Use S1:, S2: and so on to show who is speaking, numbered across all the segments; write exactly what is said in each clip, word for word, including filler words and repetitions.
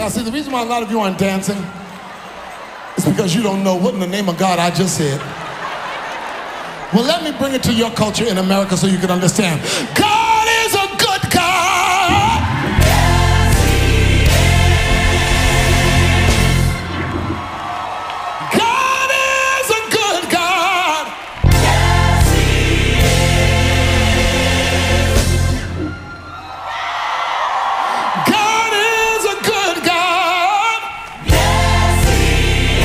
S1: Now, see, the reason why a lot of you aren't dancing is because you don't know what in the name of God I just said. Well, let me bring it to your culture in America so you can understand. God is a good God.
S2: Yes, He is.
S1: God is a good God.
S2: Yes, He is.
S1: God is a good God.
S2: Yes, He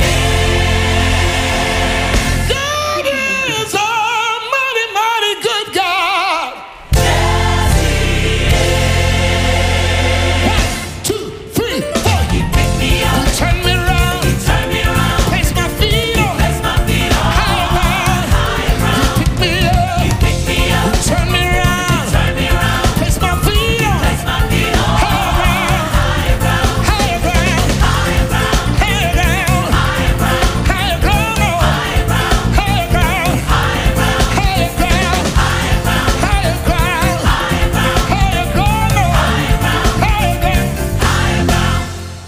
S2: is.
S1: God is a mighty, mighty good God.
S2: Yes, He is.
S1: One, two, three, four.
S2: You pick me
S1: You
S2: up,
S1: turn me around,
S2: turn me around,
S1: place my feet on
S2: place my feet on
S1: higher ground.
S2: higher ground.
S1: Pick me up,
S2: You pick me up,
S1: turn me around,
S2: turn me around,
S1: place my feet on
S2: place my feet on
S1: higher ground,
S2: higher ground,
S1: higher ground,
S2: higher ground,
S1: higher ground,
S2: higher ground,
S1: higher ground,
S2: higher ground,
S1: higher ground,
S2: higher ground,
S1: higher ground,
S2: higher ground,
S1: higher ground,
S2: higher ground,
S1: higher ground,
S2: higher ground,
S1: higher ground, higher ground.
S2: higher ground.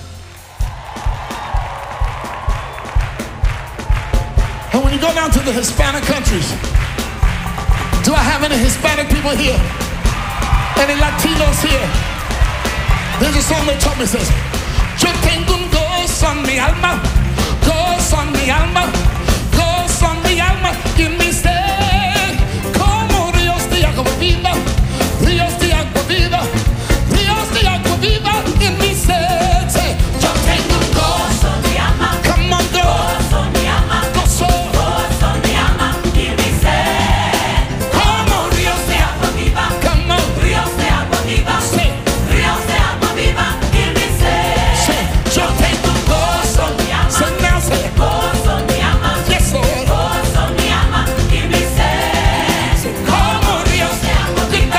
S1: And when you go down to the Hispanic countries, do I have any Hispanic people here? Any Latinos here? There's a song they taught me that says, yo tengo un gozo en mi alma, gozo en mi alma, gozo en mi alma y en mi ser, como ríos de agua viva, ríos de agua viva, ríos de agua viva en mi ser. Say, yo tengo un gozo,
S2: Gozo mi alma,
S1: come on girl,
S2: gozo mi alma,
S1: gozo,
S2: gozo mi alma y mi ser.
S1: como ríos de
S2: Agua viva,
S1: come on,
S2: ríos de agua viva,
S1: say,
S2: ríos de agua viva y mi ser.
S1: say, yo tengo un gozo,
S2: Mi alma,
S1: say now, say,
S2: gozo mi alma,
S1: yes Lord,
S2: gozo mi alma y mi ser.
S1: como ríos
S2: De agua viva,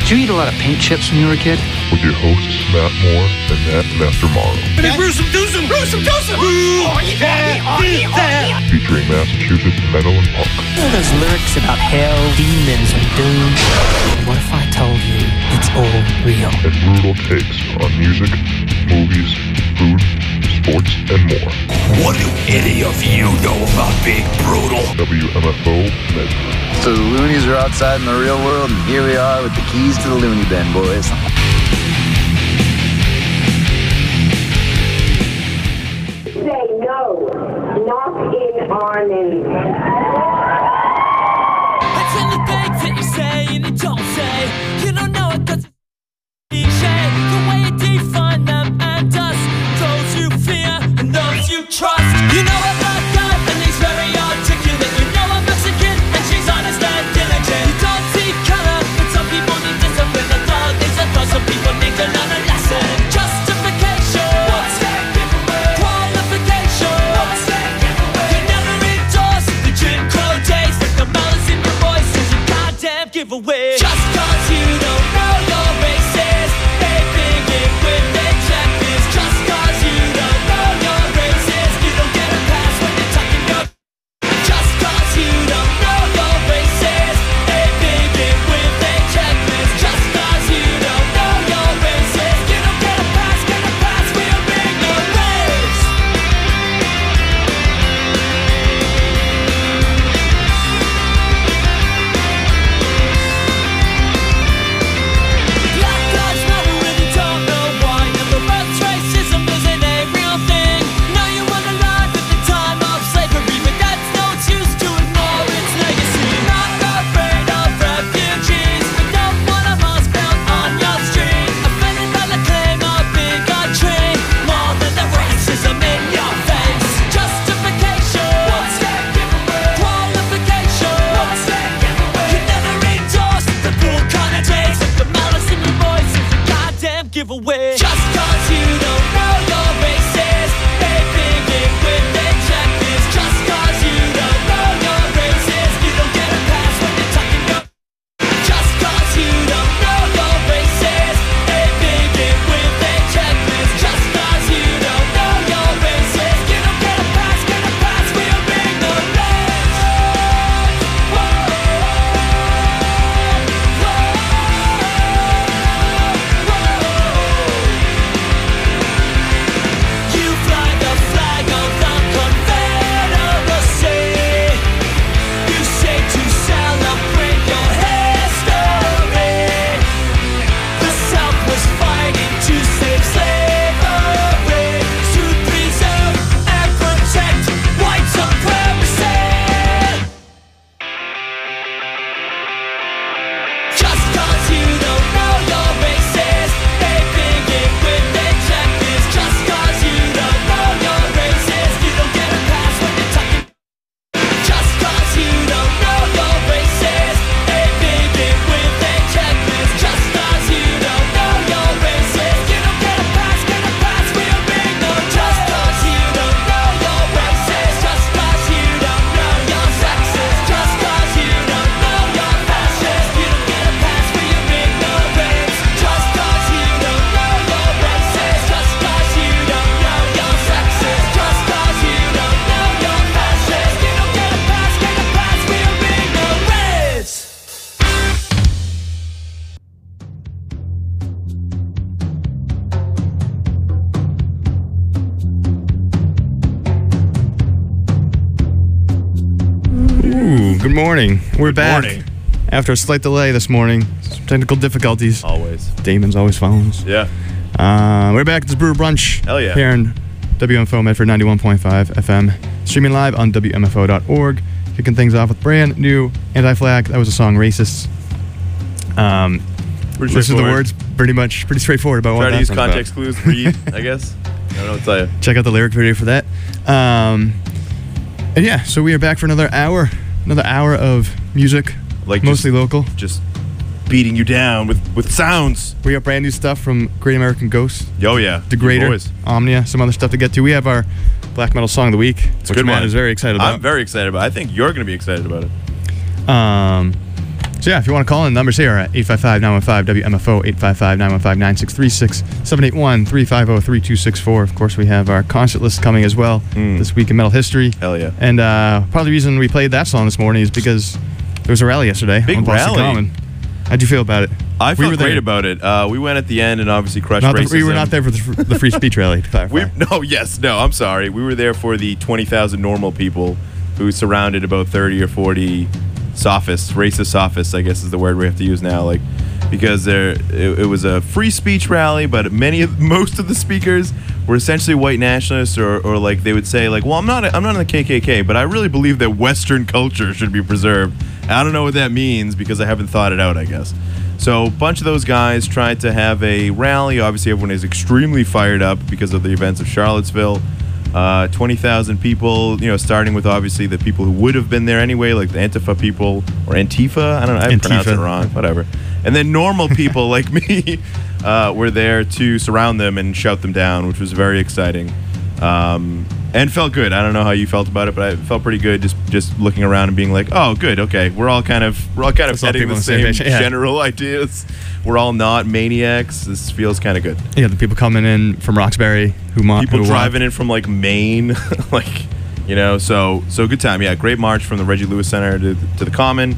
S3: Did you eat a lot of paint chips when you were a kid?
S4: With your hosts, Matt Moore and Matt Master Morrow.
S5: Gruesome Doosum! Gruesome Doosum!
S4: Featuring Massachusetts metal and punk.
S3: You know those lyrics about hell, demons, and doom? What if I told you it's all real?
S4: And brutal takes on music, movies, food, sports, and more.
S5: What do any of you know about being brutal?
S4: W M F O Medford.
S6: So the loonies are outside in the real world, and here we are with the keys to the loony bin, boys.
S7: Say no, not in our name.
S2: It's in the things that you say and you don't say. You don't know it 'cause cliche. The way you define them and us, those you fear and those you trust. You know a black guy and he's very articulate. You know a Mexican and she's honest and diligent. You don't see color, but some people need discipline. A dog is a dog, some people need to learn a lesson. Justification, what's that giveaway? Qualification, what's that giveaway? You never endorse the Jim Crow days. Like the malice in your voice is a goddamn giveaway. Just cause you don't know your races, they begin with their checklists. Just cause you don't know your races, you don't get a pass when you're talking your. Just cause you don't know your races, they begin with their checklists. Just cause you don't know your races, you don't get a pass, get a pass for your ignorance. Black lives matter when you don't know why. Never felt racism isn't a real thing. Know you weren't alive at the time of slavery, but that's no excuse to ignore its legacy. Not afraid of refugees, but don't want a mouse built on your street. Offended by the claim of bigotry, more than the racism in your face. Justification, what's that giveaway? Qualification, what's that giveaway? You never endorse the bull kind of takes. Like the malice in your voice is a goddamn giveaway. Just cause you don't know your races, they begin with their checklists. Just cause you don't know your races, you don't get a pass when you're talking your. Just cause you don't know your races, they begin with their checklists. Just cause you don't know your races, you don't get a pass, get a pass for your ignorance. Whoa, you fly the flag of the Confederacy. You say to celebrate your history. The South was fighting to save slavery, to preserve and protect white supremacy. Just cause you don't know your races, they begin with their checklists. Just cause you don't know your races, you don't get a pass when you're talking. Just cause you don't know your races, they begin with their checklists. Just cause you don't know your races, you don't get a pass, get a pass for your ignorance. Just cause you don't know your races, just cause you don't know your sexes, just cause you don't know your fascist, you don't get a pass for your ignorance. Just cause you don't know your races, just cause you don't know your sexes, just cause you don't know your fascist, you don't get a pass, get a pass for your ignorance.
S8: Ooh, good morning. We're back.
S9: morning.
S8: After a slight delay this morning, some technical difficulties.
S9: Always.
S8: Damon's always phones.
S9: Yeah.
S8: Uh, we're back. It's Brew Brunch.
S9: Hell yeah.
S8: Here in W M F O Medford ninety-one point five F M. Streaming live on W M F O dot org. Kicking things off with brand new Anti-Flag. That was a song, Racists. Um,
S9: Pretty
S8: listen to the
S9: straightforward.
S8: words. Pretty much, pretty straightforward about what
S9: Try to
S8: that
S9: use
S8: song's about.
S9: context clues. Read, I guess. I don't know what to tell you.
S8: Check out the lyric video for that. Um, and yeah, so we are back for another hour. Another hour of music.
S9: Like
S8: mostly
S9: just-
S8: local.
S9: Just beating you down with, with sounds.
S8: We got brand new stuff from Great American Ghost,
S9: Oh, yeah.
S8: Degrader,
S9: Boys.
S8: Omnia, some other stuff to get to. We have our black metal song of the week,
S9: It's a
S8: which
S9: good
S8: Matt
S9: one.
S8: is very excited about.
S9: I'm very excited about it. I think you're going to be excited about it.
S8: Um, So yeah, if you want to call in, numbers here are at eight five five, nine one five, W M F O, eight five five, nine one five, nine six three six, seven eight one, three five zero, three two six four. Of course, we have our concert list coming as well
S9: Mm.
S8: this week in metal history.
S9: Hell yeah.
S8: And uh, part of the reason we played that song this morning is because there was a rally yesterday
S9: Big
S8: on Boston
S9: rally.
S8: Common. How'd you feel about it?
S9: I
S8: We
S9: felt
S8: were
S9: great
S8: there.
S9: about it. Uh, we went at the end and obviously crushed
S8: Not the-
S9: racism.
S8: we were not there for the, fr- the free speech rally, to clarify.
S9: We no, yes, no. I'm sorry. We were there for the twenty thousand normal people who surrounded about thirty or forty sophists, racist sophists, I guess is the word we have to use now. Like, because there, it, it was a free speech rally, but many of most of the speakers were essentially white nationalists, or, or like they would say, like, well, I'm not, I'm not in the K K K, but I really believe that Western culture should be preserved. I don't know what that means because I haven't thought it out, I guess. So a bunch of those guys tried to have a rally. Obviously, everyone is extremely fired up because of the events of Charlottesville. Uh, twenty thousand people, you know, starting with obviously the people who would have been there anyway, like the Antifa people, or Antifa, I don't know, I
S8: Antifa.
S9: pronounced it wrong, whatever. And then normal people like me uh, were there to surround them and shout them down, which was very exciting. Um, and felt good. I don't know how you felt about it, but I felt pretty good just just looking around and being like, oh, good, okay, we're all kind of we're all kind of
S8: That's all
S9: heading
S8: people
S9: the
S8: on the same
S9: same
S8: page, yeah.
S9: general ideas. We're all not maniacs. This feels kind of good.
S8: Yeah, the people coming in from Roxbury who mo-
S9: People
S8: who
S9: driving in from like Maine, like, you know, so so good time. Yeah, great march from the Reggie Lewis Center to, to the Common.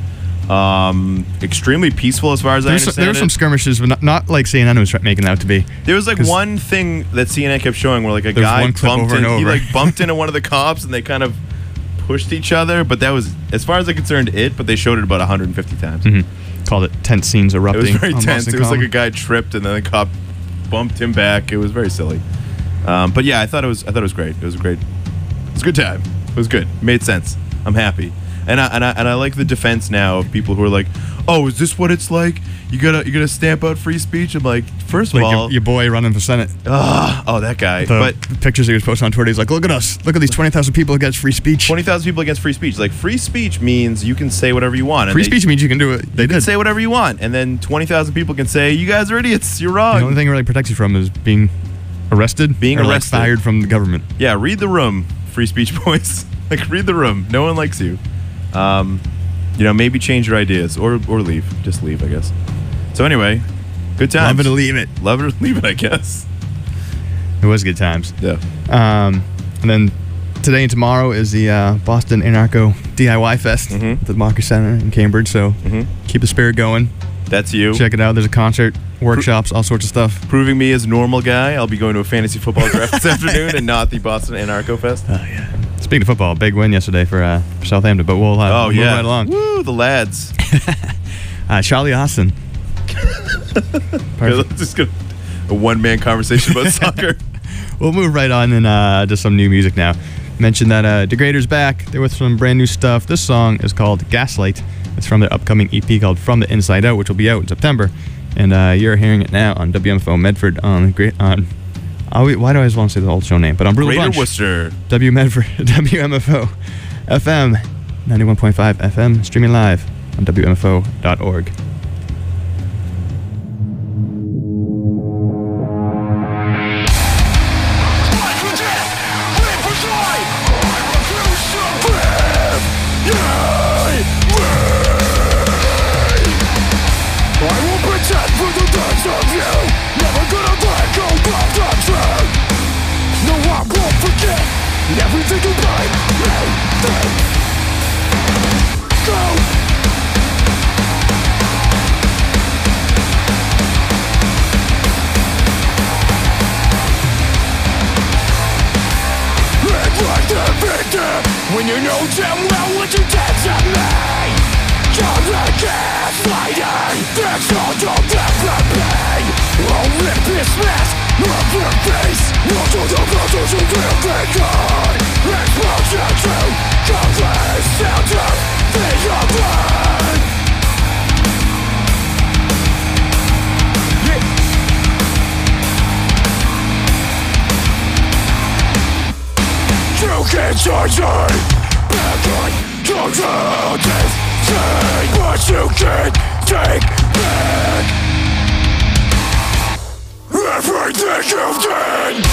S9: Um, extremely peaceful as far as I
S8: There's,
S9: understand
S8: there were
S9: it.
S8: some skirmishes, but not, not like C N N was making it out to be.
S9: There was like
S8: 'Cause
S9: one thing that C N N kept showing where like a
S8: There's
S9: guy
S8: one clip
S9: bumped
S8: over
S9: in,
S8: and
S9: he
S8: over.
S9: like bumped into one of the cops and they kind of pushed each other, but that was, as far as I'm concerned, it. But they showed it about one hundred fifty times.
S8: Mhm. Called it tense scenes
S9: It
S8: erupting.
S9: was very
S8: on
S9: tense.
S8: Boston
S9: It was like
S8: Common.
S9: a guy tripped and then the cop bumped him back. It was very silly. Um, but yeah, I thought it was. I thought it was great. It was a great. It was a good time. It was good. It made sense. I'm happy. And I, and I and I like the defense now of people who are like, oh, is this what it's like? You gotta you gotta stamp out free speech. I'm like, first of
S8: Like
S9: all,
S8: your, your boy running for Senate.
S9: ah, oh that guy.
S8: The
S9: but
S8: pictures he was posting on Twitter, he's like, look at us. Look at these twenty thousand people against free speech.
S9: twenty thousand people against free speech. Like free speech means you can say whatever you want. And
S8: Free
S9: they,
S8: speech means you can do it. They
S9: you can
S8: did.
S9: say whatever you want, and then twenty thousand people can say, you guys are idiots. You're wrong.
S8: The only thing it really protects you from is being arrested,
S9: Being
S8: or like
S9: arrested.
S8: fired from the government.
S9: Yeah, read the room, free speech boys. Like, read the room. No one likes you. Um, you know, maybe change your ideas or or leave. Just leave, I guess. So anyway, good times.
S8: Love it or leave it.
S9: Love it or leave it, I guess.
S8: It was good times.
S9: Yeah.
S8: Um, and then today and tomorrow is the uh, Boston Anarcho D I Y Fest
S9: Mhm.
S8: at the Democracy Center in Cambridge. So
S9: Mhm.
S8: keep the spirit going.
S9: That's you.
S8: Check it out. There's a concert, workshops, all sorts of stuff.
S9: Proving me as a normal guy. I'll be going to a fantasy football draft this afternoon and not the Boston Anarcho Fest.
S8: Oh yeah. Speaking of football, big win yesterday for, uh, for Southampton, but we'll, uh,
S9: Oh,
S8: move
S9: yeah.
S8: right along.
S9: Woo, the lads.
S8: Uh, Charlie Austin.
S9: Okay,
S8: Perfect.
S9: let's just go a one-man conversation about soccer.
S8: We'll move right on and uh, to some new music now. Mentioned that uh, Degrader's back. They're with some brand new stuff. This song is called Gaslight. It's from their upcoming E P called From the Inside Out, which will be out in September. And uh, you're hearing it now on W M F O Medford on great on. Oh, wait, why do I always want to say the whole show name? But on Brutal
S9: Greater
S8: Bunch.
S9: Worcester.
S8: W Medford, W M F O F M, ninety-one point five F M, streaming live on W M F O dot org.
S10: Everything you buy, everything. Go. Act like the victim when you know damn well what you did to me. You're the gaslighting. That's all you'll ever be. I'll rip this mask off your face. Not to the battles you will begin. Explosion to complete center the open. You can charge me back on control this thing, but you can't take back everything you've done.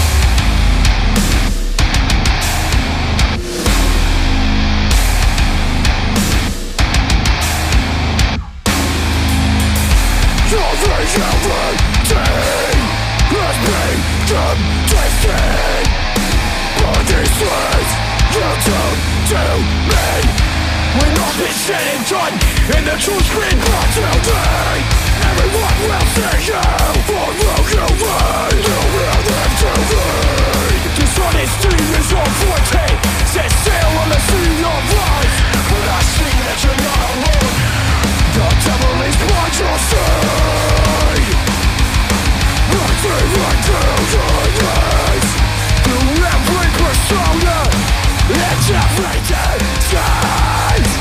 S10: guarantee has become tasty. But these things you do to me will not be said and done, and the truth's been brought to me. Everyone will see you for who you are. You will live to read. Dishonesty is our forte. Set sail on the sea of lies, but I see that you're not alone. The devil is by your side. Rising right to your knees. Through every persona and every disguise.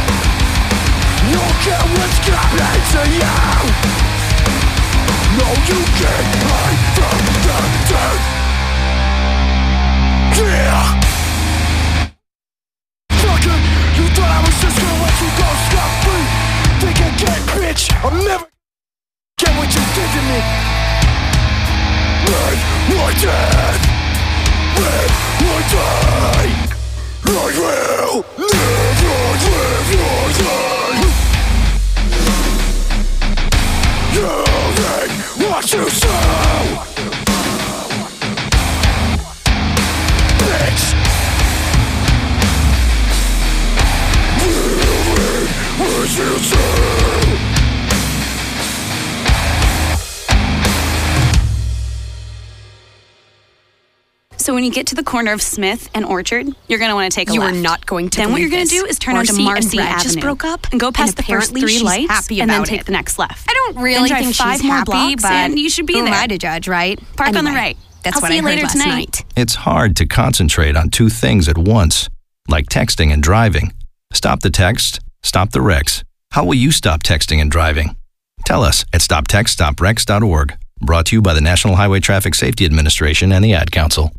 S10: Look at what's coming to you. No, you can't hide from the truth. Yeah. Fucker, you thought I was just gonna let you go scot-free. Think again, bitch. I'll never get what you did to me. Live or death. Live or die. I will never live your life. You reap what you sow. Bitch. You reap what you sow.
S11: So when you get to the corner of Smith and Orchard, you're going to want to take a
S12: You
S11: left.
S12: are not going to
S11: Then what
S12: believe
S11: you're going to
S12: this.
S11: do is turn onto
S12: Marcy
S11: Marcy
S12: and Brad
S11: Avenue.
S12: just broke up,
S11: and go past
S12: and
S11: the first
S12: apparently
S11: three
S12: she's
S11: lights,
S12: happy
S11: and then
S12: about
S11: take
S12: it.
S11: the next left.
S12: I don't really
S11: Then drive
S12: think
S11: five
S12: she's
S11: more
S12: happy,
S11: blocks,
S12: but
S11: and you should be
S12: who
S11: there.
S12: am I to judge, right?
S11: Park on the
S12: Anyway,
S11: right.
S12: That's
S11: I'll
S12: what
S11: see
S12: I
S11: you
S12: heard
S11: later
S12: last
S11: tonight.
S12: night.
S13: It's hard to concentrate on two things at once, like texting and driving. Stop the text, stop the wrecks. How will you stop texting and driving? Tell us at stop text stop wrecks dot org. Brought to you by the National Highway Traffic Safety Administration and the Ad Council.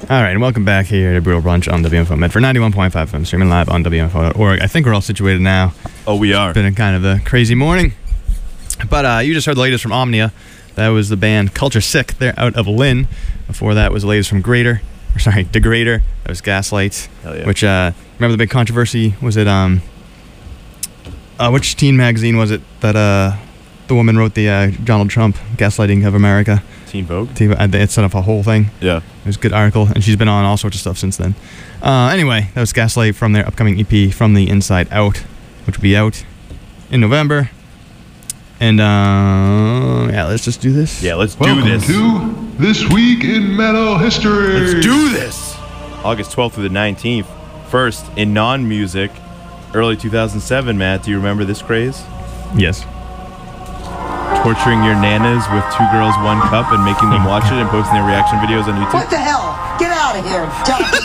S8: All right, and welcome back here to Brutal Brunch on W M F O Medford ninety-one point five F M, streaming live on W M F O dot org. I think we're all situated now.
S9: Oh, we are.
S8: It's been a kind of a crazy morning. But uh, you just heard the latest from Omnia. That was the band Culture Sick. They're out of Lynn. Before that was the latest from Grader. Or sorry, Degrader. That was Gaslight.
S9: Hell yeah.
S8: Which, uh, remember the big controversy? Was it, um... Uh, which teen magazine was it that uh, the woman wrote the uh, Donald Trump gaslighting of America?
S9: Teen Vogue?
S8: Teen, uh, it set up a whole thing.
S9: Yeah.
S8: It was a good article, and she's been on all sorts of stuff since then. Uh, anyway, that was Gaslight from their upcoming E P, From the Inside Out, which will be out in November. And, uh, yeah, let's just do this.
S9: Yeah, let's
S4: Welcome
S9: do this.
S4: to This Week in Metal History.
S9: Let's do this. August twelfth through the nineteenth. First, in non-music, early two thousand seven, Matt, do you remember this craze?
S8: Yes.
S9: Torturing your nanas with Two Girls, One Cup and making them watch it and posting their reaction videos on YouTube.
S12: What the hell? Get out of here, Ducky!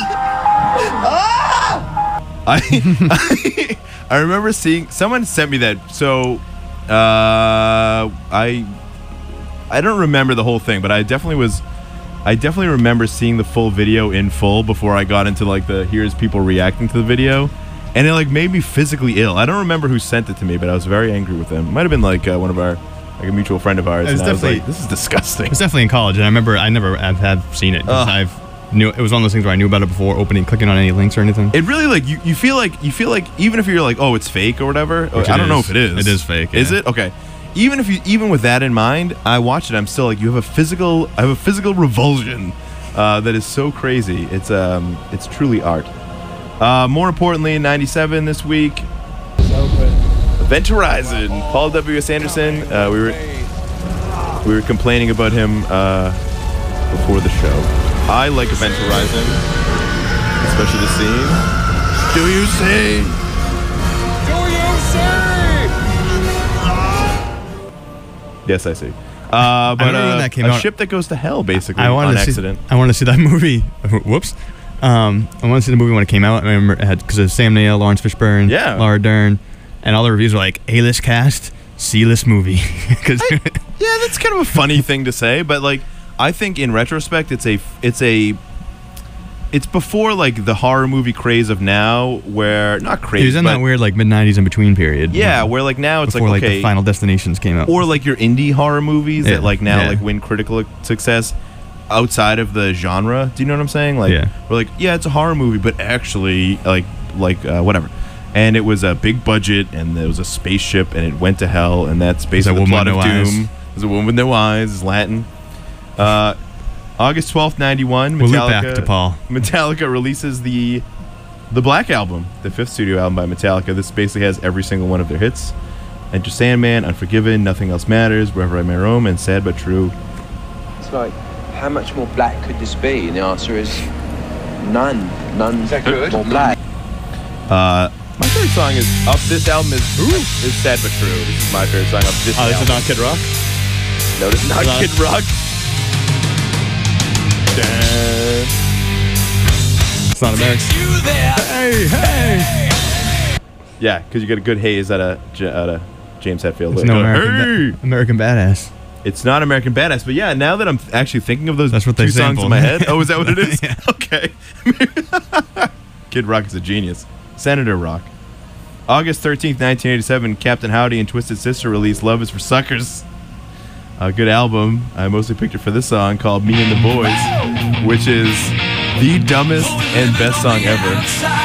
S12: ah!
S9: I, I I remember seeing someone sent me that. So uh, I I don't remember the whole thing, but I definitely was I definitely remember seeing the full video in full before I got into like the here's people reacting to the video, and it like made me physically ill. I don't remember who sent it to me, but I was very angry with them. It might have been like uh, one of our like a mutual friend of ours.
S8: It was
S9: and I was
S8: definitely
S9: like, this is disgusting.
S8: It was definitely in college, and I remember I never have, have seen it. 'Cause I've knew it was one of those things where I knew about it before opening, clicking on any links or anything.
S9: It really like you, you feel like you feel like even if you're like, oh, it's fake or whatever.
S8: Which
S9: I
S8: it
S9: don't know
S8: is.
S9: if it is.
S8: It is fake.
S9: Is
S8: yeah.
S9: it? Okay. Even if you even with that in mind, I watched it. I'm still like, you have a physical I have a physical revulsion uh, that is so crazy. It's um it's truly art. Uh, more importantly, in ninety-seven this week, Event Horizon, Paul W S Anderson. Uh, we were we were complaining about him uh, before the show. I like Event Horizon, especially the scene. Do you see?
S10: Do you see?
S9: Yes, I see. Uh, but
S8: remember when
S9: uh,
S8: that came
S9: a
S8: out.
S9: ship that goes to hell, basically,
S8: I wanted
S9: on
S8: to
S9: accident.
S8: See, I wanted to see that movie. Whoops. Um, I wanted to see the movie when it came out. I remember it had because of Sam Neill, Lawrence Fishburne,
S9: Yeah.
S8: Laura Dern, and all the reviews were like A-list cast, C-list movie. Because
S9: Yeah, that's kind of a funny thing to say, but like I think in retrospect, it's a it's a it's before like the horror movie craze of now, where not craze.
S8: it was in
S9: but
S8: that weird like mid nineties in between period.
S9: yeah, where like now it's
S8: before
S9: like
S8: like
S9: okay,
S8: the Final Destinations came out.
S9: or like your indie horror movies
S8: Yeah,
S9: that like now
S8: yeah.
S9: like win critical success outside of the genre. Do you know what I'm saying? Like
S8: Yeah.
S9: we're like, yeah, it's a horror movie, but actually like like uh, whatever. And it was a big budget, and there was a spaceship, and it went to hell, and that's basically the
S8: woman
S9: plot
S8: with
S9: of
S8: no eyes.
S9: Doom. There's a woman with no eyes. It's Latin. Uh, August twelfth, ninety-one.
S8: We'll loop
S9: Metallica.
S8: back to Paul.
S9: Metallica releases the the Black Album, the fifth studio album by Metallica. This basically has every single one of their hits. Enter Sandman, Unforgiven, Nothing Else Matters, Wherever I May Roam, and Sad But True.
S14: It's like, how much more black could this be? And the answer is none. None more black.
S9: Uh, my favorite song is up this album is is Sad But True. This is my favorite song of this
S8: Oh, this
S9: album.
S8: is not Kid Rock?
S9: No, this is not
S8: Is that-
S9: Kid Rock. Dun.
S8: It's not American. Hey, hey!
S9: Yeah, because you get a good haze out of, J- out of James Hetfield.
S8: It's
S9: Like,
S8: no
S9: uh,
S8: American,
S9: hey!
S8: ba- American Badass.
S9: It's not American Badass, but yeah, now that I'm actually thinking of those
S8: That's what
S9: two
S8: they
S9: songs in
S8: sampled.
S9: my head. Oh, is that what it is?
S8: Yeah.
S9: Okay. Kid Rock is a genius. Senator Rock. August thirteenth, nineteen eighty-seven, Captain Howdy and Twisted Sister released Love Is For Suckers. A good album. I mostly picked it for this song called Me and the Boys, which is the dumbest and best song ever.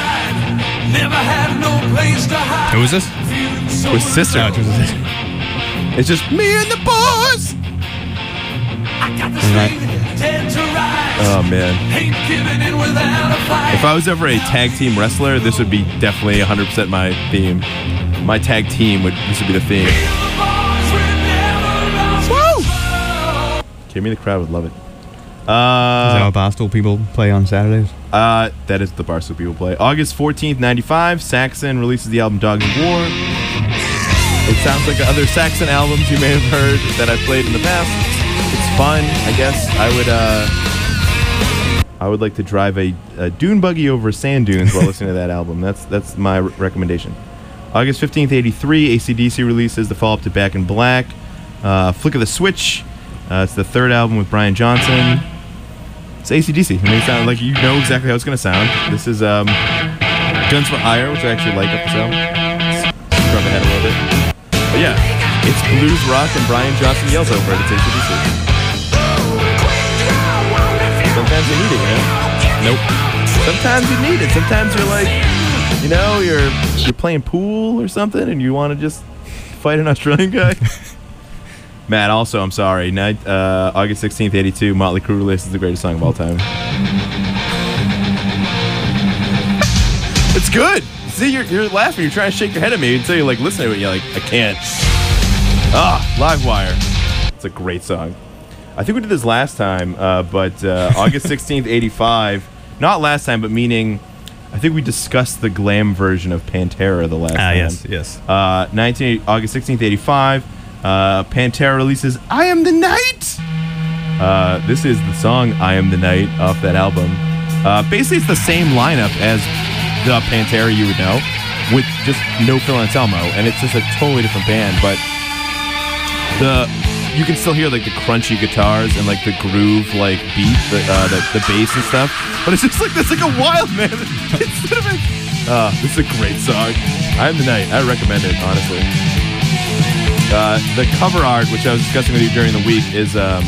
S8: Who was this?
S9: Twisted Sister.
S8: Oh, Twisted Sister.
S9: It's just me and the boys. Oh man. If I was ever a tag team wrestler, this would be definitely one hundred percent my theme. My tag team would this would be the theme. Woo! Give me the crowd would love it.
S8: Is that
S9: Uh,
S8: how Barstool people play on Saturdays?
S9: uh, that is the Barstool people play. August fourteenth, ninety-five, Saxon releases the album Dogs of War. It sounds like other Saxon albums you may have heard that I've played in the past. It's fun, I guess. I would, uh, I would like to drive a, a dune buggy over sand dunes while listening to that album. That's that's my re- recommendation. August fifteenth, eighty-three, A C D C releases the follow-up to Back in Black. Uh, Flick of the Switch. Uh, it's the third album with Brian Johnson. It's A C D C. I mean, it sounds like you know exactly how it's going to sound. This is um, Guns for Hire, which I actually like up the sound. Drum ahead a little bit. But yeah, it's blues rock and Brian Johnson yells over it. It's A C D C. Sometimes you need it, you know? Nope. Sometimes you need it. Sometimes you're like, you know, you're you're playing pool or something and you want to just fight an Australian guy. Matt, also, I'm sorry. Night, uh, August sixteenth, eighty-two, Motley Crue releases the greatest song of all time. It's good. See, you're, you're laughing. You're trying to shake your head at me until you're like listening to it. You're like, I can't. Ah, Livewire. It's a great song. I think we did this last time, uh, but uh, August sixteenth, eighty-five. Not last time, but meaning, I think we discussed the glam version of Pantera the last
S8: Ah,
S9: time.
S8: yes, yes.
S9: Uh, nineteen August sixteenth, eighty-five. Uh, Pantera releases I Am the Night. Uh, this is the song I Am the Night off that album. Uh, basically, it's the same lineup as the Pantera you would know, with just no Phil Anselmo, and it's just a totally different band. But the you can still hear like the crunchy guitars and like the groove like beat, the uh, the, the bass and stuff. But it's just like this like a wild man. Instead of it, uh, this is a great song. I Am the Night. I recommend it honestly. Uh, the cover art, which I was discussing with you during the week, is um,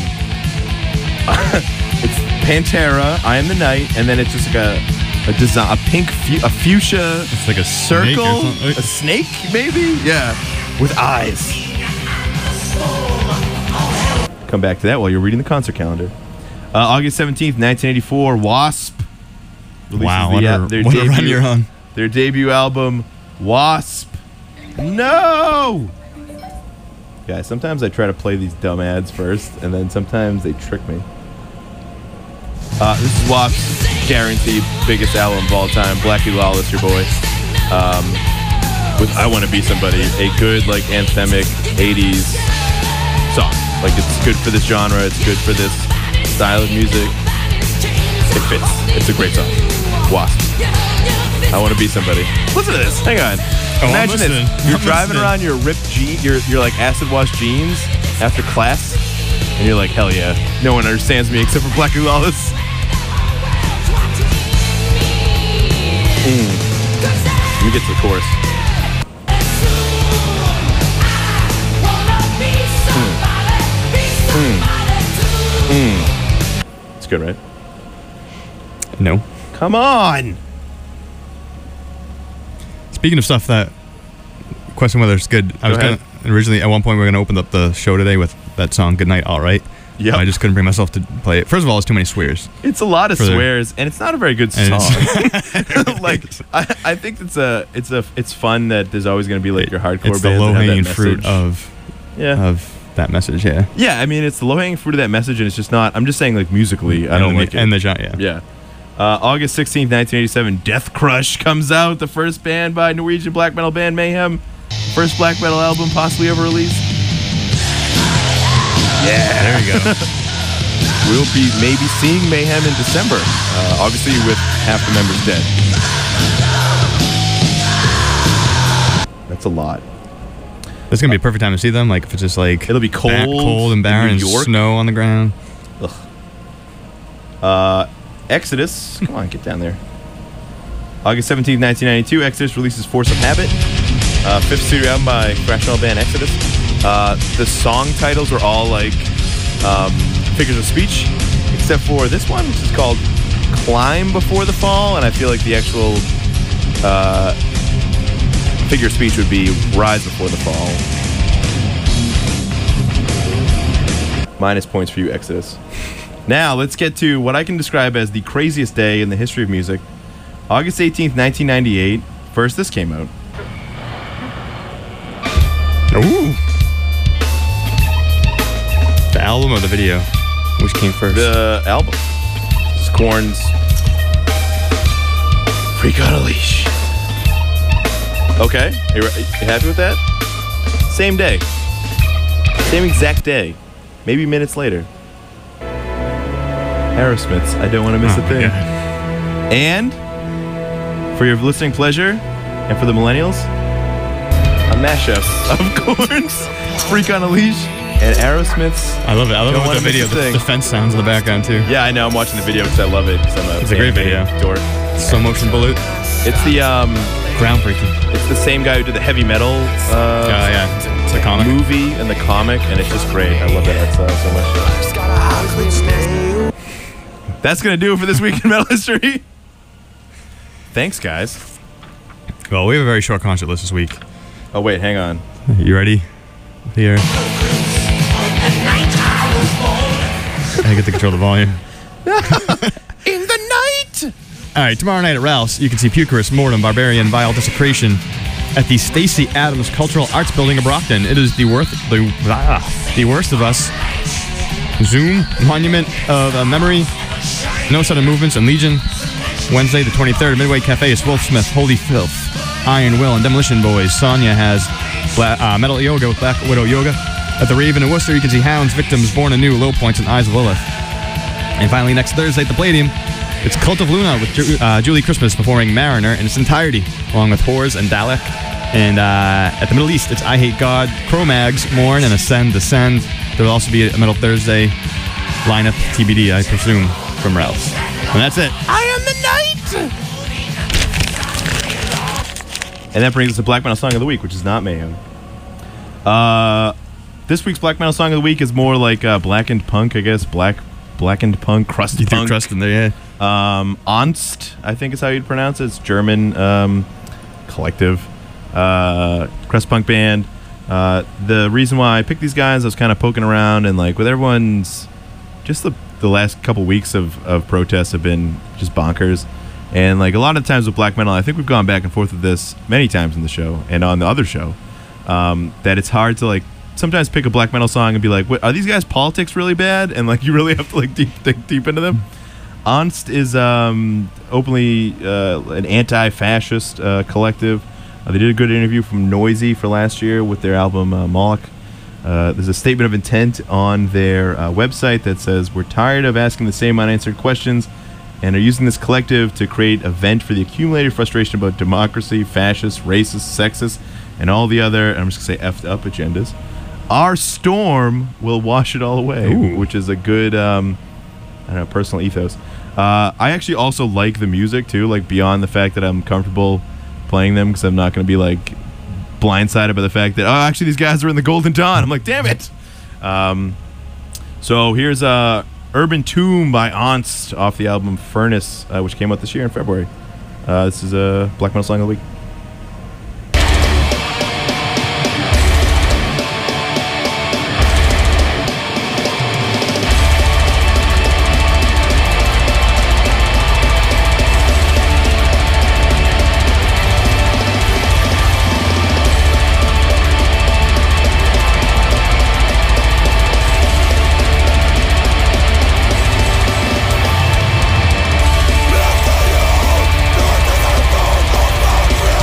S9: it's Pantera, I Am the Night, and then it's just like a a design, a pink, fu- a fuchsia.
S8: It's like a
S9: circle,
S8: snake or
S9: a snake, maybe, yeah, with eyes. Come back to that while you're reading the concert calendar. Uh, August seventeenth, nineteen eighty-four, Wasp. releases
S8: Wow,
S9: the,
S8: what
S9: uh,
S8: a-
S9: their
S8: what a run
S9: debut,
S8: you're on.
S9: Their debut album, Wasp. No! Guys, sometimes I try to play these dumb ads first, and then sometimes they trick me. Uh, this is Wasp's guaranteed biggest album of all time, Blackie Lawless, your boy. Um, with I Want to Be Somebody, a good, like, anthemic eighties song. Like, it's good for this genre, it's good for this style of music. It fits. It's a great song. Wasp. I Want to Be Somebody. Listen to this. Hang on.
S8: Oh,
S9: Imagine
S8: I'm
S9: this.
S8: listening.
S9: You're
S8: I'm
S9: driving
S8: listening.
S9: around your ripped jean, your, your like acid wash jeans after class, and you're like, hell yeah. No one understands me except for Blackie Lawless. Mm. Let me get to the chorus. Mm. Mm. Mm. It's good, right?
S8: No.
S9: Come on.
S8: Speaking of stuff that question whether it's good, I
S9: Go
S8: was
S9: ahead.
S8: gonna originally at one point we were gonna open up the show today with that song "Good Night, All Right."
S9: Yep.
S8: I just couldn't bring myself to play it. First of all, it's too many swears.
S9: It's a lot of
S8: For the-
S9: swears, and it's not a very good
S8: And
S9: song. like, I, I think it's a, it's a, it's fun that there's always going to be like your hardcore
S8: It's the
S9: bands that
S8: low
S9: have that
S8: hanging fruit
S9: message.
S8: of
S9: Yeah.
S8: of that message. Yeah.
S9: Yeah, I mean, it's the low hanging fruit of that message, and it's just not. I'm just saying, like musically, I
S8: And
S9: don't
S8: the-
S9: like it.
S8: and the genre, yeah.
S9: Yeah. Uh, August sixteenth, nineteen eighty-seven, Death Crush comes out, the first band by Norwegian black metal band Mayhem. First black metal album possibly ever released. Yeah.
S8: There you go.
S9: We'll be maybe seeing Mayhem in December, uh, obviously with half the members dead. That's a lot.
S8: This is gonna be a perfect time to see them. Like if it's just like
S9: It'll be cold
S8: ba- cold and
S9: in
S8: barren,
S9: New
S8: and
S9: York.
S8: snow on the ground.
S9: Ugh. Uh, Exodus, come on, get down there. August seventeenth, nineteen ninety-two, Exodus releases Force of Habit, uh, fifth studio album by thrash metal band Exodus. Uh, the song titles were all like um, figures of speech, except for this one, which is called Climb Before the Fall, and I feel like the actual uh, figure of speech would be Rise Before the Fall. Minus points for you, Exodus. Now, let's get to what I can describe as the craziest day in the history of music. August eighteenth, nineteen ninety-eight. First, this came out.
S8: Ooh. The album or the video? Which came first?
S9: The album. This is Korn's Freak on a Leash. Okay, you, re- you happy with that? Same day. Same exact day. Maybe minutes later. Aerosmith's I Don't Want to Miss
S8: Oh
S9: a
S8: my
S9: Thing.
S8: God.
S9: And for your listening pleasure, and for the millennials, a mashup of Korn's Freak on a Leash And Aerosmith's.
S8: I love it. I love it
S9: Don't
S8: with the
S9: Wanna Miss
S8: video.
S9: a
S8: The,
S9: Thing.
S8: the fence sounds in the background too.
S9: Yeah, I know. I'm watching the video because I love it. 'cause I'm a
S8: It's a great video.
S9: dork.
S8: Slow motion bullet.
S9: It's the um,
S8: groundbreaking.
S9: It's the same guy who did the heavy metal. Uh,
S8: uh, yeah, it's a comic
S9: movie and the comic, and it's just great. I love that art style so much. That's gonna do it for this week in metal history. Thanks, guys.
S8: Well, we have a very short concert list this week.
S9: Oh wait, hang on.
S8: You ready? Here. I get to control the volume.
S10: In the night!
S8: All right, tomorrow night at Ralph's, you can see Pucarus, Mortem, Barbarian, Vile Desecration at the Stacey Adams Cultural Arts Building in Brockton. It is the worth the ah, the worst of us. Zoom Monument of uh, Memory, No Sudden Movements, and Legion. Wednesday the twenty-third, Midway Cafe is Wolfsmith, Holy Filth, Iron Will, and Demolition Boys. Sonya has Bla- uh, Metal Yoga with Black Widow Yoga. At the Raven in Worcester, you can see Hounds, Victims, Born Anew, Low Points, and Eyes of Lilith. And finally, next Thursday at the Palladium, it's Cult of Luna with Ju- uh, Julie Christmas performing Mariner in its entirety, along with Whores and Dalek. And uh, at the Middle East, it's I Hate God, Cro-Mags, Mourn, and Ascend, Descend. There will also be a Metal Thursday lineup, T B D, I presume, from Ralph's. And that's it.
S10: I am the night!
S9: And that brings us to Black Metal Song of the Week, which is not Mayhem. Uh, this week's Black Metal Song of the Week is more like uh, blackened punk, I guess. Black, blackened punk, crust
S8: You
S9: punk.
S8: threw crust in there, yeah.
S9: Um, Onst, I think is how you'd pronounce it. It's German um, collective uh, crust punk band. Uh, the reason why I picked these guys, I was kind of poking around, and like with everyone's, just the the last couple weeks of, of protests have been just bonkers. And like a lot of times with black metal, I think we've gone back and forth with this many times in the show and on the other show, um, that it's hard to like sometimes pick a black metal song and be like, what, are these guys' politics really bad? And like you really have to like deep dig deep into them. Onst is um, openly uh, an anti-fascist uh, collective. Uh, they did a good interview from Noisy for last year with their album uh, Moloch. Uh, there's a statement of intent on their uh, website that says, we're tired of asking the same unanswered questions and are using this collective to create a vent for the accumulated frustration about democracy, fascist, racist, sexist, and all the other, I'm just going to say effed up agendas. Our storm will wash it all away,
S8: Ooh.
S9: which is a good, um, I don't know, personal ethos. Uh, I actually also like the music, too, like beyond the fact that I'm comfortable playing them because I'm not going to be like blindsided by the fact that, oh, actually these guys are in the Golden Dawn. I'm like, damn it. Um, so here's uh, Urban Tomb by Onst off the album Furnace, uh, which came out this year in February. Uh, this is a Black Metal Song of the Week.
S10: Nothing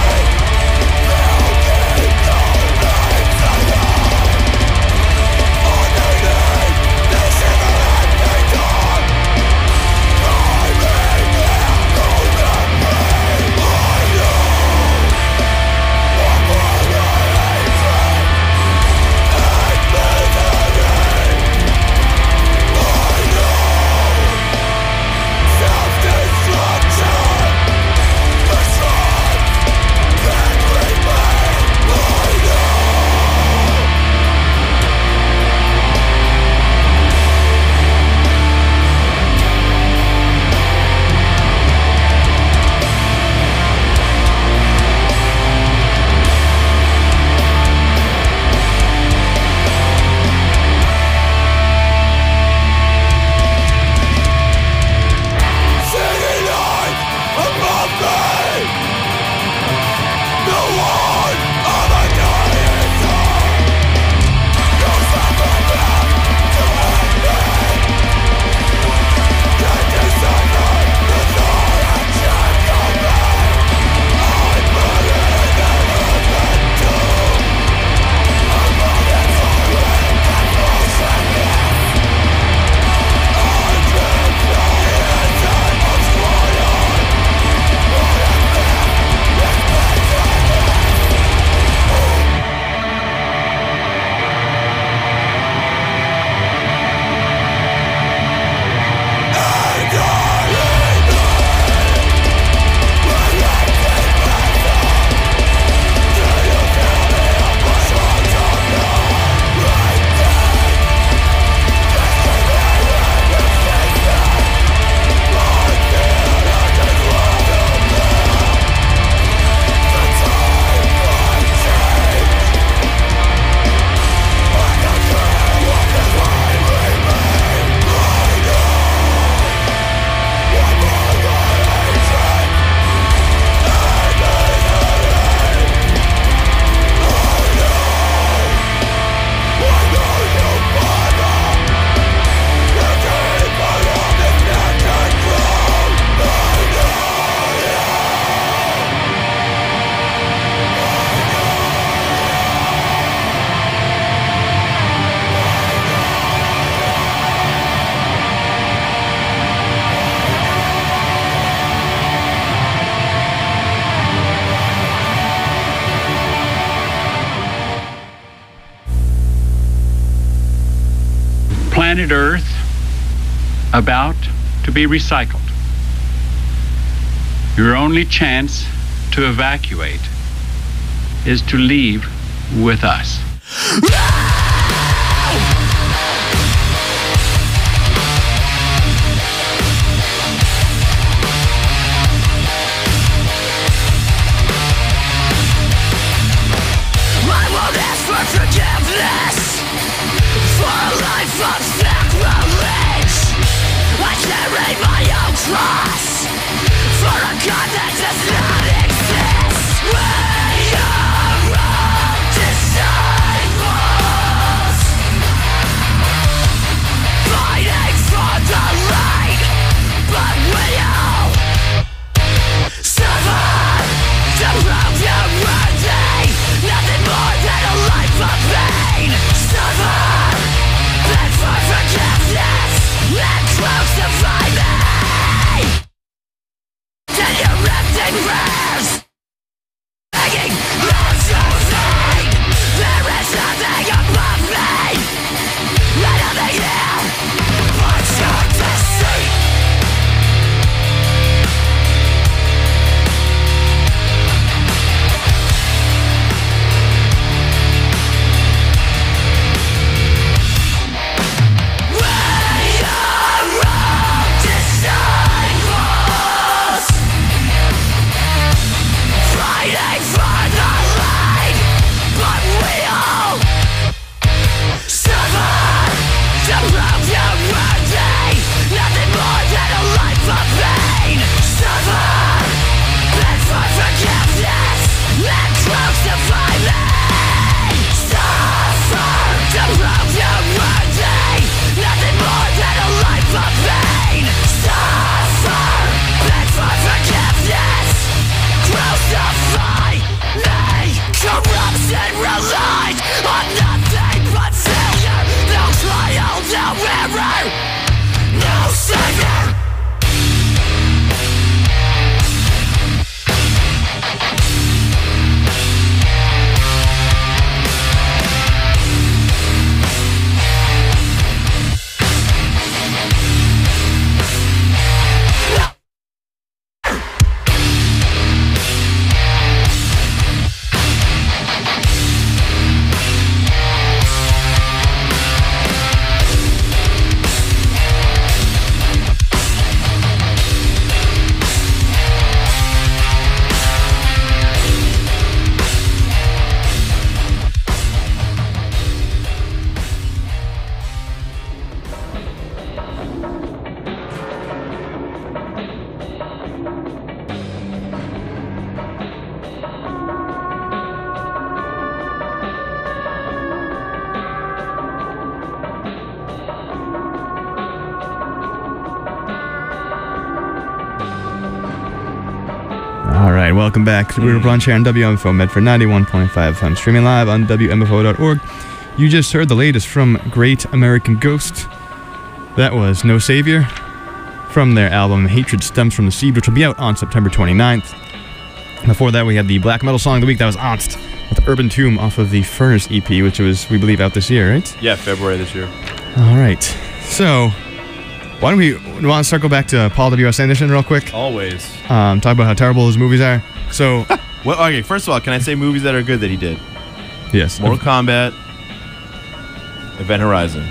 S15: planet Earth about to be recycled. Your only chance to evacuate is to leave with us.
S10: I won't ask for forgiveness for a life of sacrilege. I carry my own cross for a God that does not exist. We are all disciples, fighting for the light, but we all suffer to prove you're worthy. Nothing more than a life of pain. Suffer, beg for forgiveness, and crucify me. Then you're empty prayers, begging not to think. There is nothing above me, and nothing here but your deceit. Fighting for the light, but we all suffer to prove you're worthy. Nothing more than a life of pain. Suffer, beg for forgiveness, and crucify me. Suffer to prove you're worthy. Nothing more than a life of pain. Suffer, beg for forgiveness. Crucify me. Corruption relies on nothing but failure. No trial, no error, no savior.
S8: All right, welcome back to Brutal Brunch here on W M F O Medford ninety-one point five F M, streaming live on W M F O dot org. You just heard the latest from Great American Ghost. That was No Savior from their album Hatred Stems from the Seed, which will be out on September twenty-ninth. Before that, we had the black metal song of the week. That was Ernst with Urban Tomb off of the Furnace E P, which was, we believe, out this year, right?
S9: Yeah, February this year.
S8: All right. So, why don't we, we want to circle back to Paul W S. Anderson real quick?
S9: Always.
S8: Um, talk about how terrible his movies are. So,
S9: well, okay, first of all, can I say movies that are good that he did?
S8: Yes.
S9: Mortal Kombat, Event Horizon.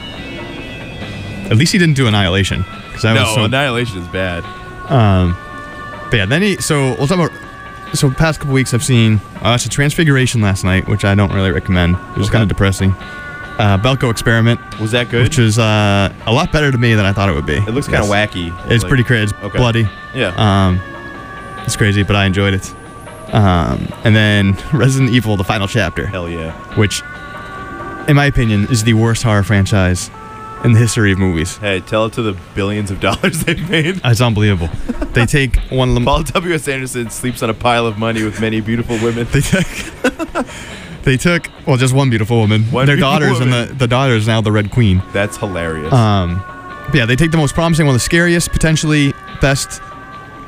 S8: At least he didn't do Annihilation. That
S9: no,
S8: was so,
S9: Annihilation is bad.
S8: Um, but yeah, then he, so we'll talk about, so past couple weeks I've seen, I watched a Transfiguration last night, which I don't really recommend. It was
S9: Okay.
S8: kind of depressing. Uh, Belko Experiment.
S9: Was that good?
S8: Which is uh, a lot better to me than I thought it would be.
S9: It looks kind of wacky.
S8: It's
S9: Like-
S8: pretty crazy. It's
S9: Okay.
S8: bloody.
S9: Yeah.
S8: Um, it's crazy, but I enjoyed it. Um, and then Resident Evil, the final chapter.
S9: Hell yeah.
S8: Which, in my opinion, is the worst horror franchise in the history of movies.
S9: Hey, tell it to the billions of dollars they've made.
S8: It's unbelievable. They take one of them.
S9: Paul W S. Anderson sleeps on a pile of money with many beautiful women.
S8: They took, they took well, just one beautiful woman.
S9: One
S8: Their
S9: beautiful
S8: daughters,
S9: woman.
S8: and the, the daughter is now the Red Queen.
S9: That's hilarious.
S8: Um, but yeah, they take the most promising, one of the scariest, potentially best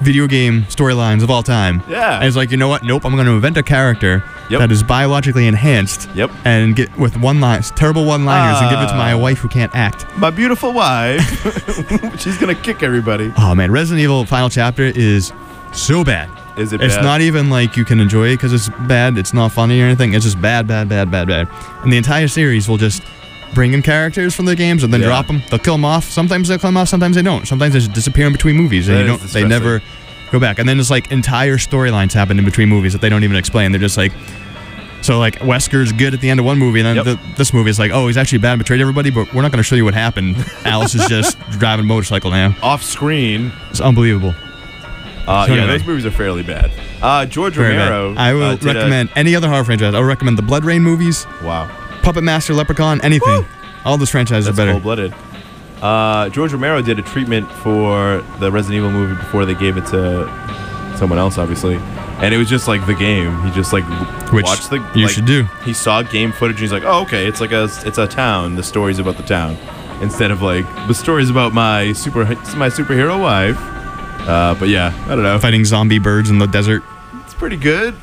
S8: video game storylines of all time.
S9: Yeah.
S8: And it's like, you know what? Nope, I'm going to invent a character
S9: Yep.
S8: that is biologically enhanced.
S9: Yep.
S8: And get with one line, terrible one-liners, and give it to my
S9: Ah.
S8: wife who can't act.
S9: My beautiful wife. She's gonna kick everybody.
S8: Oh man, Resident Evil Final Chapter is so bad.
S9: Is it
S8: It's
S9: bad?
S8: not even like you can enjoy it because it's bad. It's not funny or anything. It's just bad, bad, bad, bad, bad. And the entire series will just bring in characters from the games and then
S9: Yeah.
S8: drop them. They'll kill them off. Sometimes they'll kill them off. Sometimes they don't. Sometimes they just disappear in between movies and
S9: That
S8: you
S9: is
S8: don't. They never go back. And then there's like entire storylines happen in between movies that they don't even explain. They're just like. So like Wesker's good at the end of one movie, and then
S9: Yep.
S8: the, this movie is like, oh, he's actually bad and betrayed everybody, but we're not going to show you what happened. Alice is just driving a motorcycle now.
S9: Off screen.
S8: It's unbelievable.
S9: Uh,
S8: So
S9: yeah,
S8: anyway.
S9: those movies are fairly bad. Uh, George
S8: Very bad.
S9: Romero.
S8: I will
S9: uh, did a-
S8: recommend any other horror franchise. I would recommend the Blood Rain movies,
S9: wow.
S8: Puppet Master, Leprechaun, anything. All those franchises
S9: That's
S8: are better.
S9: cold-blooded. Uh, George Romero did a treatment for the Resident Evil movie before they gave it to someone else, obviously. And it was just like the game. He just like
S8: Which
S9: watched the.
S8: you
S9: like,
S8: should do.
S9: He saw game footage and he's like, "Oh, okay, it's like a it's a town. The story's about the town, instead of like the story's about my super my superhero wife." Uh, but yeah, I don't know.
S8: Fighting zombie birds in the desert.
S9: It's pretty good.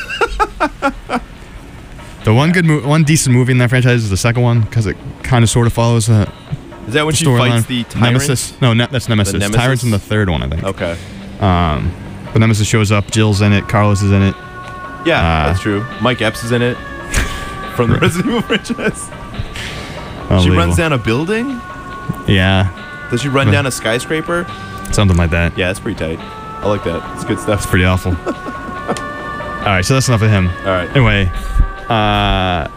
S8: The one good, mo- one decent movie in that franchise is the second one because it kind of sort of follows the.
S9: Is that when she
S8: storyline.
S9: fights the tyrants?
S8: Nemesis? No, ne- that's Nemesis.
S9: The Nemesis?
S8: Tyrant's in the third one, I think.
S9: Okay.
S8: Um, but Nemesis shows up. Jill's in it. Carlos is in it.
S9: Yeah,
S8: Uh,
S9: that's true. Mike Epps is in it from the Resident Evil franchise. She
S8: Unbelievable.
S9: runs down a building.
S8: Yeah,
S9: Does she run down a skyscraper?
S8: something like that.
S9: Yeah, that's pretty tight. I like that. It's good stuff.
S8: It's pretty awful. All right, so that's enough of him.
S9: All right.
S8: Anyway, uh,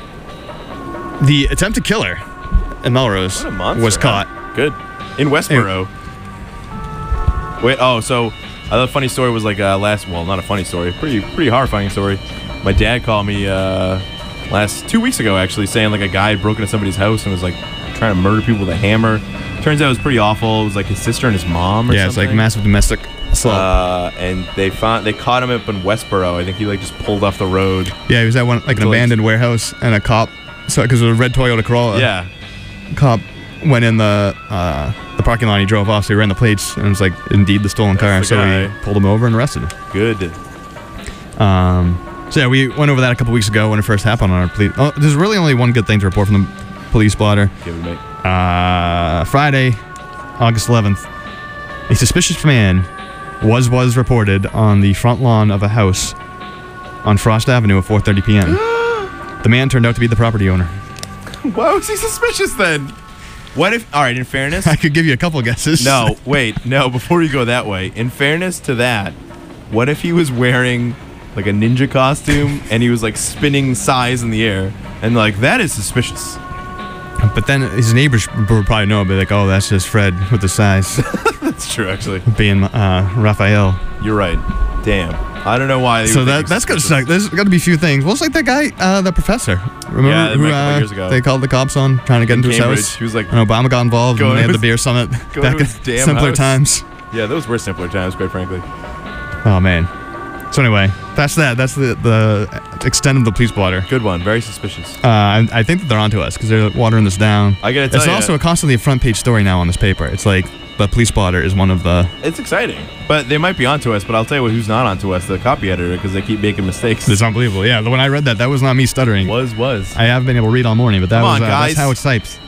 S8: the attempted killer in Melrose
S9: What a monster,
S8: was
S9: huh?
S8: caught.
S9: Good. In Westboro. Wait, oh, so uh, the funny story was like uh, last, well, not a funny story, pretty pretty horrifying story. My dad called me uh, last, two weeks ago actually, saying like a guy had broken into somebody's house and was like trying to murder people with a hammer. Turns out it was pretty awful. It was like his sister and his mom or
S8: Yeah, it's
S9: something.
S8: like massive domestic assault.
S9: Uh, and they found, they caught him up in Westboro. I think he like just pulled off the road.
S8: yeah, he was at one like an
S9: So, like-
S8: abandoned warehouse, and a cop, so because it was a red Toyota Corolla.
S9: Yeah.
S8: Cop went in the uh, the parking lot. He drove off, so he ran the plates, and it was like indeed the stolen car.
S9: the
S8: So
S9: guy.
S8: he pulled him over and arrested him.
S9: Good.
S8: Um, so yeah, we went over that a couple weeks ago when it first happened on our police. Oh, there's really only one good thing to report from the police blotter.
S9: Give it, mate.
S8: Uh, Friday, August eleventh, a suspicious man was was reported on the front lawn of a house on Frost Avenue at four thirty p.m. The man turned out to be the property owner.
S9: Why was he suspicious then? What if, all right, in fairness,
S8: I could give you a couple guesses.
S9: no, wait, no, before you go that way, in fairness to that, what if he was wearing like a ninja costume and he was like spinning size in the air and like, that is suspicious.
S8: But then his neighbors would probably know, be like, oh, that's just Fred with the size,
S9: That's true, actually.
S8: being uh, Raphael.
S9: You're right. Damn. I don't know why. they
S8: So
S9: would think
S8: that
S9: he's
S8: that's gotta
S9: suspicious.
S8: suck. There's got to be a few things. Well, it's like that guy, uh, the professor. Remember
S9: Yeah,
S8: who
S9: like a couple
S8: uh,
S9: years ago.
S8: they called the cops on trying to get
S9: In
S8: into his
S9: Cambridge,
S8: house?
S9: he was like-
S8: and Obama got involved
S9: Going
S8: and they
S9: to
S8: had the
S9: his-
S8: beer summit
S9: going
S8: back
S9: to
S8: in
S9: his damn
S8: simpler
S9: house.
S8: times.
S9: Yeah, those were simpler times, quite frankly.
S8: Oh man. So anyway, that's that. That's the the extent of the police blotter.
S9: Good one. Very suspicious.
S8: Uh, I, I think that they're onto us because they're watering this down.
S9: I gotta tell
S8: It's
S9: ya-
S8: also a constantly a front page story now on this paper. It's like the police blotter is one of the.
S9: It's exciting. But they might be onto us, but I'll tell you what, who's not onto us, the copy editor, because they keep making mistakes.
S8: It's unbelievable. Yeah, when I read that, that was not me stuttering.
S9: Was, was.
S8: I haven't been able to read all morning, but that
S9: Come
S8: was
S9: on,
S8: uh,
S9: guys.
S8: that's how it's typed.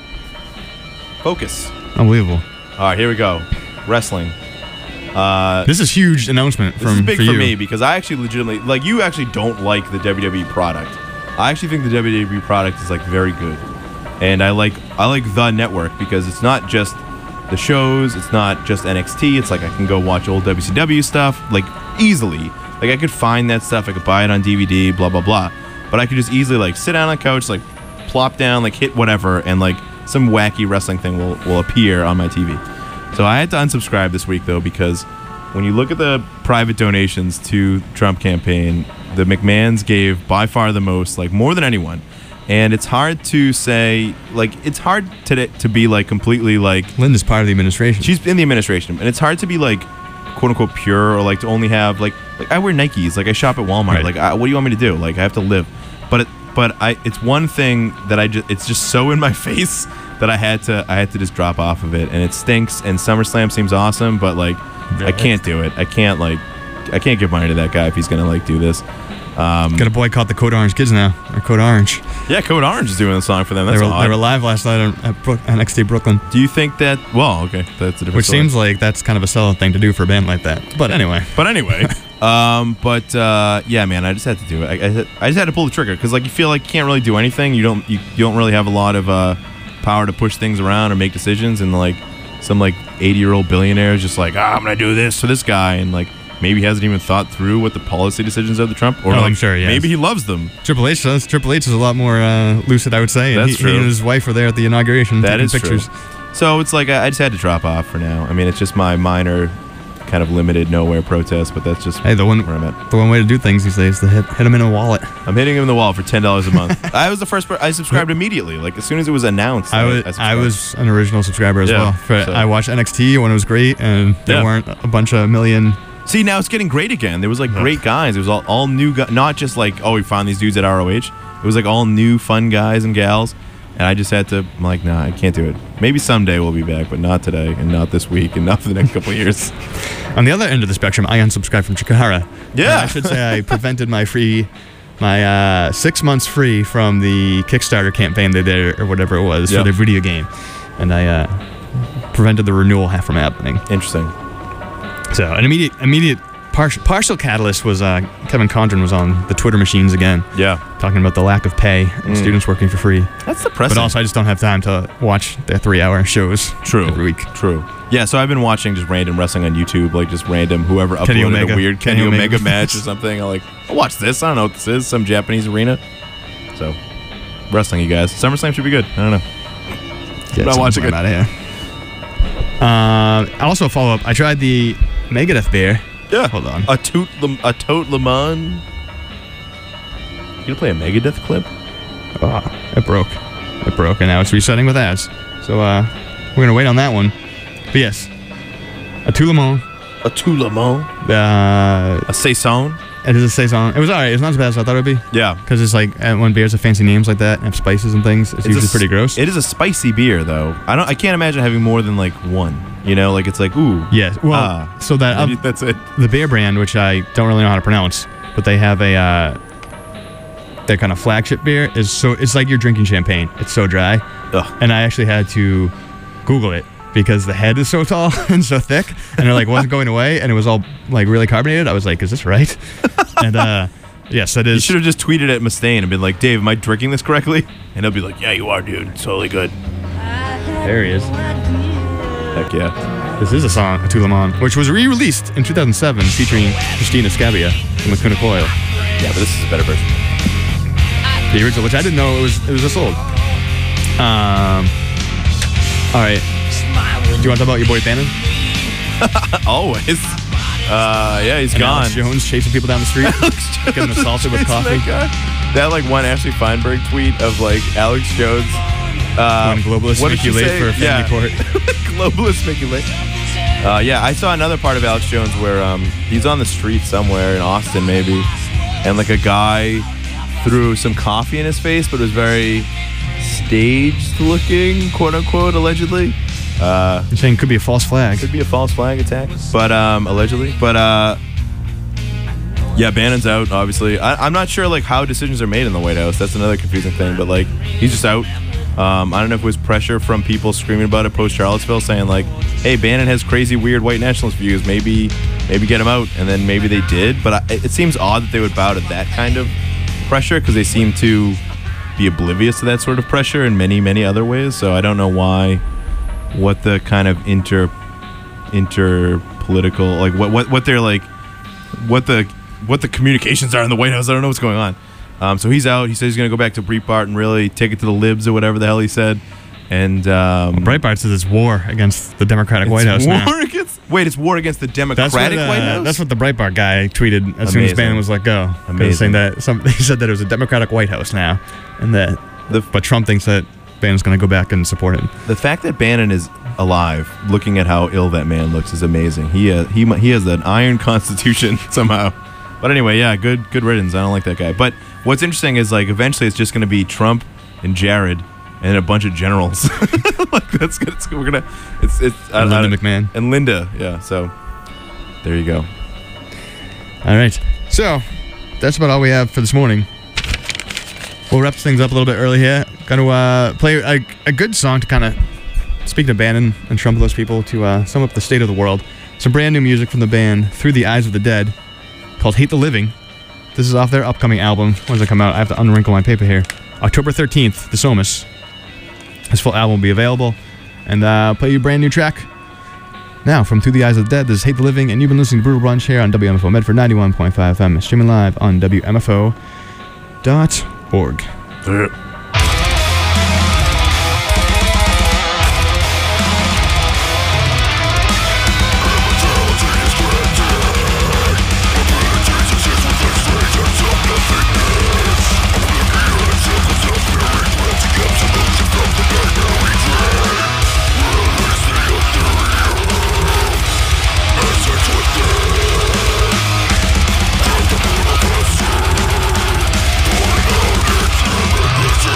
S9: Focus.
S8: Unbelievable.
S9: All right, here we go. Wrestling. Uh,
S8: This is huge announcement
S9: this
S8: from
S9: is big
S8: for
S9: for,
S8: you.
S9: me because I actually legitimately, like, you actually don't like the W W E product. I actually think the W W E product is like very good, and I like I like the network because it's not just the shows, it's not just N X T. It's like I can go watch old W C W stuff like easily. Like I could find that stuff, I could buy it on D V D, blah blah blah. But I could just easily like sit down on the couch, like plop down, like hit whatever, and like some wacky wrestling thing will will appear on my T V. So I had to unsubscribe this week though because when you look at the private donations to Trump campaign, the McMahons gave by far the most, like more than anyone. And it's hard to say, like, it's hard to to be like completely like.
S8: Linda's part of the administration.
S9: She's in the administration, and it's hard to be like, quote unquote, pure or like to only have like like I wear Nikes, like I shop at Walmart,
S8: Right.
S9: like I, what do you want me to do? Like I have to live, but it, but I it's one thing that I just it's just so in my face that I had to I had to just drop off of it, and it stinks. And SummerSlam seems awesome, but like I can't do it. I can't like, I can't give money to that guy if he's gonna like do this. Um,
S8: Got to boycott the Code Orange kids now. Or Code Orange.
S9: Yeah, Code Orange is doing the song for them. That's
S8: they, were,
S9: odd.
S8: they were live last night at, at, Brook, at N X T Brooklyn.
S9: Do you think that? Well, okay, that's a different.
S8: Which
S9: story.
S8: seems like that's kind of a sellout thing to do for a band like that. But anyway.
S9: But anyway. um. But uh, yeah, man, I just had to do it. I, I, I just had to pull the trigger because like you feel like you can't really do anything. You don't. You, you don't really have a lot of uh, power to push things around or make decisions. And like some like eighty year old billionaire is just like, ah, I'm gonna do this to this guy, and like. Maybe he hasn't even thought through what the policy decisions of the Trump, or
S8: oh,
S9: like,
S8: I'm sure. Yes.
S9: Maybe he loves them.
S8: Triple H does. Triple H is a lot more uh, lucid, I would say. And
S9: That's
S8: he,
S9: true.
S8: He and his wife were there at the inauguration.
S9: That
S8: taking
S9: is
S8: pictures.
S9: true. So it's like I, I just had to drop off for now. I mean, it's just my minor, kind of limited nowhere protest, but that's just
S8: hey, the one
S9: where I'm at.
S8: The one way to do things these days is to hit, hit him in a wallet.
S9: I'm hitting him in the wall for ten dollars a month. I was the first. Per- I subscribed immediately. Like as soon as it was announced,
S8: I was
S9: I,
S8: I, was an original subscriber as
S9: Yeah,
S8: well. For,
S9: so-
S8: I watched N X T when it was great, and there
S9: Yeah.
S8: weren't a bunch of million.
S9: See, now it's getting great again. There was like great guys. It was all, all new guys, not just like, oh, we found these dudes at R O H. It was like all new fun guys and gals. And I just had to, I'm like, nah, I can't do it. Maybe someday we'll be back, but not today and not this week and not for the next couple of years.
S8: On the other end of the spectrum, I unsubscribed from Chikara.
S9: Yeah.
S8: And I should say I prevented my free, my uh, six months free from the Kickstarter campaign they did or whatever it was
S9: Yep.
S8: for their video game. And I uh, prevented the renewal from happening.
S9: Interesting.
S8: So an immediate, immediate partial, partial catalyst was uh, Kevin Condren was on the Twitter machines again.
S9: Yeah.
S8: Talking about the lack of pay and
S9: Mm.
S8: students working for free.
S9: That's depressing.
S8: But also, I just don't have time to watch their three-hour shows
S9: True.
S8: every week.
S9: True. Yeah, so I've been watching just random wrestling on YouTube, like just random whoever
S8: Kenny
S9: uploaded
S8: Omega.
S9: a weird Kenny,
S8: Kenny
S9: Omega,
S8: Omega.
S9: match or something. I'm like, I'll watch this. I don't know what this is. Some Japanese arena. So, wrestling, you guys. SummerSlam should be good. I don't know.
S8: Yeah,
S9: I'm not watching it.
S8: Out of here. Uh, also, follow up. I tried the Megadeth beer.
S9: Yeah.
S8: Hold on.
S9: A toot, Le- a tote Le Mans. You gonna play a Megadeth clip?
S8: Oh, it broke. It broke, and now it's resetting with ads. So uh, we're gonna wait on that one. But yes, a tout le monde.
S9: A tout le monde.
S8: Uh,
S9: a saison.
S8: It is a saison. It was alright. It's not as bad as I thought it would be.
S9: Yeah.
S8: Because it's like uh, when beers have fancy names like that and have spices and things, it's,
S9: It's
S8: usually
S9: a s-
S8: pretty gross.
S9: It is a spicy beer, though. I don't. I can't imagine having more than like one. You know, like it's like ooh.
S8: Yes. Well,
S9: ah,
S8: so that
S9: maybe
S8: um,
S9: that's it.
S8: the beer brand, which I don't really know how to pronounce, but they have a uh, their kind of flagship beer is so it's like you're drinking champagne. It's so dry,
S9: Ugh.
S8: and I actually had to Google it because the head is so tall and so thick, and it like wasn't going away, and it was all like really carbonated. I was like, is this right? and uh, yes, that
S9: You
S8: is.
S9: should have just tweeted at Mustaine and been like, Dave, am I drinking this correctly? And he'll be like, yeah, you are, dude. It's totally good.
S8: There he is.
S9: Heck yeah.
S8: This is a song, a tout le monde, which was re-released in two thousand seven, featuring Christina Scabia from Lacuna Coil.
S9: Yeah, but this is a better version.
S8: The original, which I didn't know it was it was this old. Um. All right. Do you want to talk about your boy Bannon?
S9: Always. Uh, yeah, he's
S8: And
S9: gone.
S8: Alex Jones chasing people down the street, getting assaulted with coffee.
S9: That, guy. that like one Ashley Feinberg tweet of like Alex Jones. Uh,
S8: When globalists
S9: what
S8: make
S9: did
S8: you
S9: she
S8: late
S9: say?
S8: for a family
S9: yeah.
S8: court.
S9: Globalists make you late. Uh, yeah, I saw another part of Alex Jones where um, he's on the street somewhere in Austin, maybe, and like a guy threw some coffee in his face, but it was very staged looking, quote unquote, allegedly. Uh,
S8: You're saying it could be a false flag.
S9: Could be a false flag attack, but um, allegedly. But uh, yeah, Bannon's out. Obviously, I, I'm not sure like how decisions are made in the White House. That's another confusing thing. But like, he's just out. Um, I don't know if it was pressure from people screaming about it post Charlottesville, saying like, "Hey, Bannon has crazy, weird white nationalist views. Maybe, maybe get him out." And then maybe they did. But I, it seems odd that they would bow to that kind of pressure because they seem to be oblivious to that sort of pressure in many, many other ways. So I don't know why. What the kind of inter inter political like what what what they're like what the what the communications are in the White House. I don't know what's going on. Um, so he's out. He says he's gonna go back to Breitbart and really take it to the libs or whatever the hell he said. And um,
S8: Well, Breitbart says it's war against the Democratic
S9: it's
S8: White House
S9: war
S8: now.
S9: against wait, it's war against the Democratic
S8: That's what, uh,
S9: White House.
S8: That's what the Breitbart guy tweeted as soon as
S9: Amazing.
S8: Bannon was let go. 'Cause
S9: Amazing.
S8: Saying that some, he said that it was a Democratic White House now, and that
S9: The-
S8: but Trump thinks that Bannon's going to go back and support him.
S9: The fact that Bannon is alive, looking at how ill that man looks, is amazing. He uh, he he has an iron constitution somehow. But anyway, yeah, good good riddance. I don't like that guy. But what's interesting is like eventually it's just going to be Trump and Jared and a bunch of generals. like that's good. It's, we're gonna it's it's I-
S8: And
S9: I-
S8: Linda McMahon.
S9: and Linda. Yeah. So There you go.
S8: All right. So, that's about all we have for this morning. We'll wrap things up a little bit early here. Going to uh, play a, a good song to kind of speak to Bannon and trumpet those people to uh, sum up the state of the world. Some brand new music from the band Through the Eyes of the Dead called Hate the Living. This is off their upcoming album. When does it come out? I have to unwrinkle my paper here. October thirteenth, the Somas. This full album will be available. And uh, play you a brand new track. Now, from Through the Eyes of the Dead, this is Hate the Living, and you've been listening to Brutal Brunch here on W M F O Medford ninety-one point five F M, streaming live on W M F O dot org.
S10: This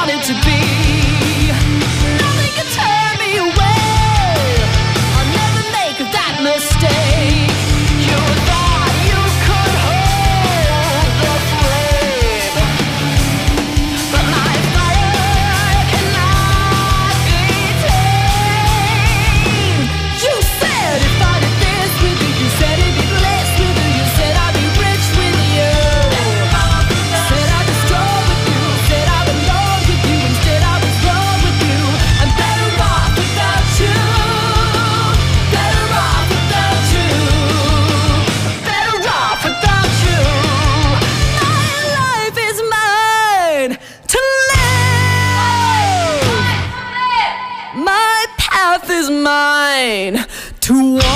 S2: wanted to be. Nothing can turn me away. I'll never make that mistake. You thought you could hold the flame, but my fire cannot be tamed. You said if I did this with you, you said it'd be blessed with you. You said I'd be rich with you. Said I'd be strong with you. Said I belong with you. Instead I was wrong with you. I'm better off without you. Better off without you. Better off without you. My life is mine to live. My path is mine to walk.